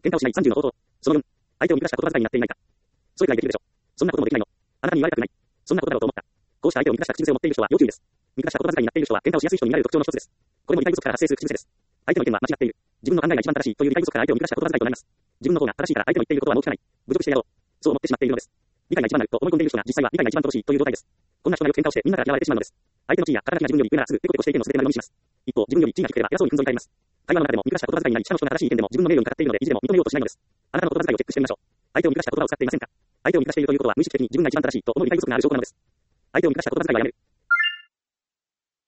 喧嘩をしない30の方法。その4、相手を見下した言葉遣いになっていないか。それくらいできるでしょ。そんなこともできないの。あなたに言われたくない。そんなことだろうと思った。こうした相手を見下した口癖を持っている人は要注意です。見下した言葉遣いになっている人は喧嘩をしやすい人になれる特徴の一つです。これも理解不足から発生する口癖です。相手の意見は間違っている。自分の考えが一番正しいという理解不足から相手を見下した言葉遣いとなります。自分の方が正しいから相手の言っていることはもう聞かない。侮辱してやろう。そう思ってしまっているのです。理解が一番なると思い込んでいる人が実際は理解が一番乏しいという状態です。こんな人がよく喧嘩をしてみんなから嫌われてしまうのです。相手の地位や肩書きが自分より上ならすぐペコペコして意見を捨ててもらうようにします。一方、自分より地位が低ければ偉そうに踏んぞり返ります。会話の中でも見下した言葉遣いになり下の人が正しい意見でも自分の名誉にかかっているのでいずれも認めようとしないのです。あなたの言葉遣いをチェックしてみましょう。相手を見下した言葉を使っていませんか。相手を見下しているということは無意識的に自分が一番正しいと思う理解不足がある証拠なのです。相手を見下した言葉遣いはやめる。